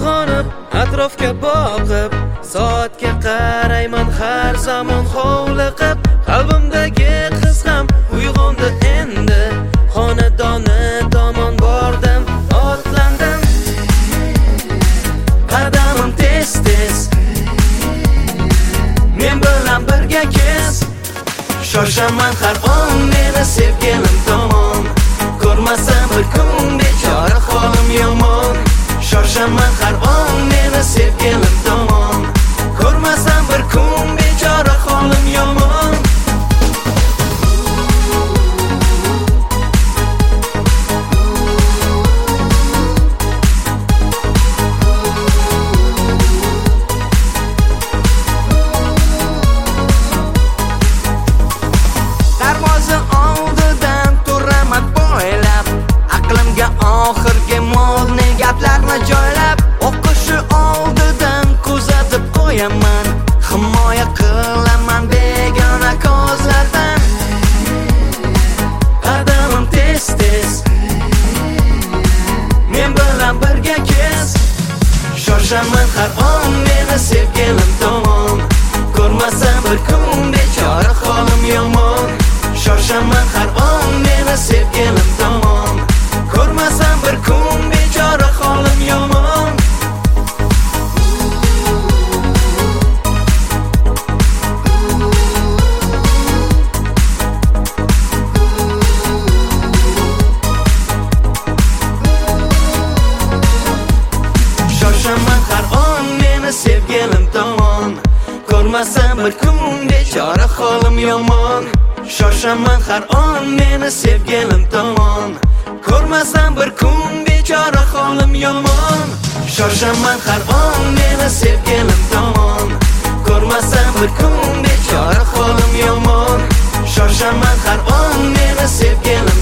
uyg'onib atrofga boqib, soatga qarayman har zamon hovliqib. Qalbimdagi qiz ham uyg'ondi endi, xonadoni tomon bordim, otlandim. Qadamim tez-tez, men bilan birga kes. Shoshaman har on meni sevgilim tomon, ko'rmasam bir kun bechora holim yomon. Shoshaman har on meni sevgilim tomon, ko'rmasam bir kun bechora holim yomon. Darvoza oldidan turaman bo'ylab, aqlimga oxirgi modniy gaplarni joylab, o'qishi oldidan kuzatib qo'yaman, himoya qilaman begona ko'zlardan. Qadamim tez-tez, men bilan birga kes. Shoshaman har on meni sevgilim tomon, ko'rmasam bir kun bechora holim yomon. Shoshaman har on meni sevgilim tomon, ko'rmasam bir kun bechora holim yomon. Shoshaman har on meni sevgilim tomon, ko'rmasam bir kun bechora holim yomon. Shoshaman har on meni sevgilim tomon, ko'rmasam bir kun bechora holim yomon. Shoshaman har on meni sevgilim tomon, ko'rmasam bir kun bechora holim yomon. Shoshaman har on meni sevgilim